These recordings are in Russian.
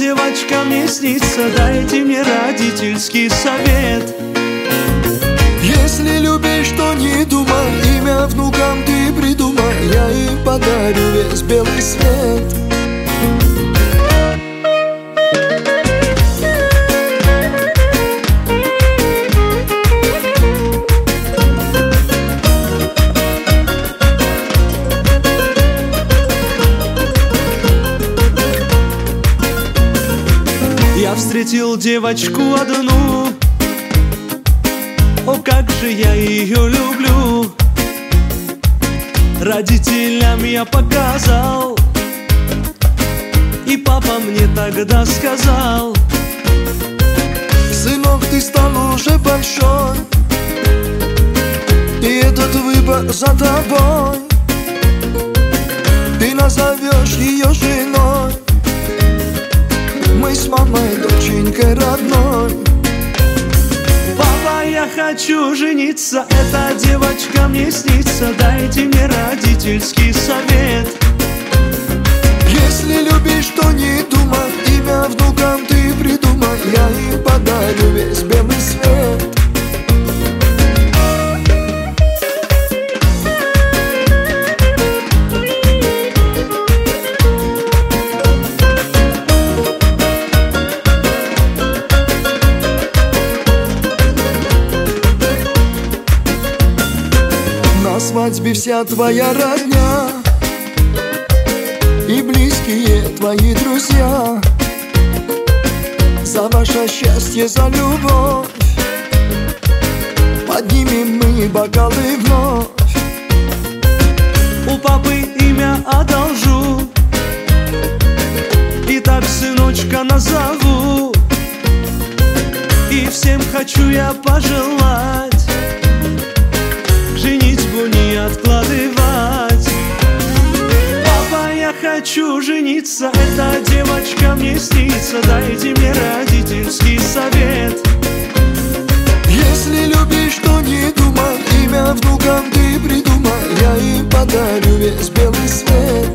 девочка мне снится, дайте мне родительский совет. Если любишь, то не думай, имя внукам ты придумай, я им подарю весь белый свет. Я встретил девочку одну, о, как же я ее люблю. Родителям я показал, и папа мне тогда сказал: сынок, ты стал уже большой, и этот выбор за тобой. Ты назовешь ее женой, мы с мамой доченькой родной. Папа, я хочу жениться, эта девочка мне снится, дайте мне родительский совет. Если любишь, то не думай, имя внукам ты придумай, я им подарю весь белый свет. На свадьбе вся твоя родня и близкие твои друзья, за ваше счастье, за любовь поднимем мы бокалы вновь. У папы имя одолжу, и так сыночка назову, и всем хочу я пожелать женитьбу не откладывать. Папа, я хочу жениться, эта девочка мне снится, дайте мне родительский совет. Если любишь, то не думай, имя внукам ты придумай, я им подарю весь белый свет.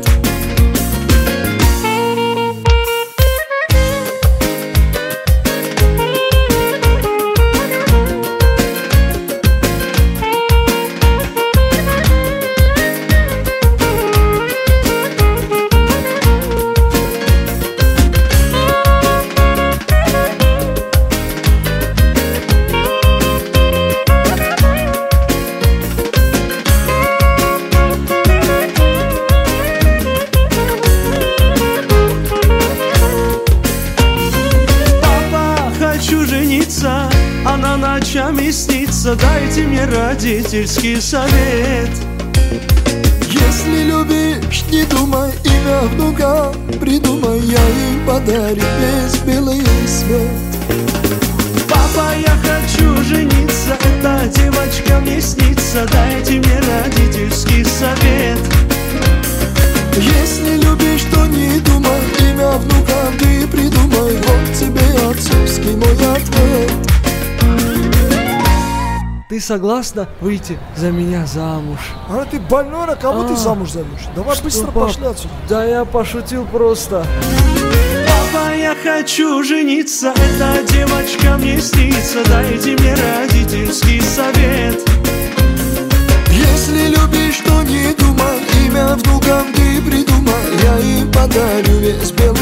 Она ночами снится, дайте мне родительский совет. Если любишь, не думай, имя внука придумай, я им подарю весь белый свет. Папа, я хочу жениться, эта девочка мне снится, дайте мне родительский совет. Если любишь, то не думай, имя внука ты придумай, вот тебе отцовский мой ответ. Ты согласна выйти за меня замуж? А ты больной, а кого ты замуж зовешь? Давай быстро пошли отсюда. Да я пошутил просто. Папа, я хочу жениться, эта девочка мне снится, дайте мне родительский совет. Если любишь, то не думай, имя внукам ты придумай, я им подарю весь белый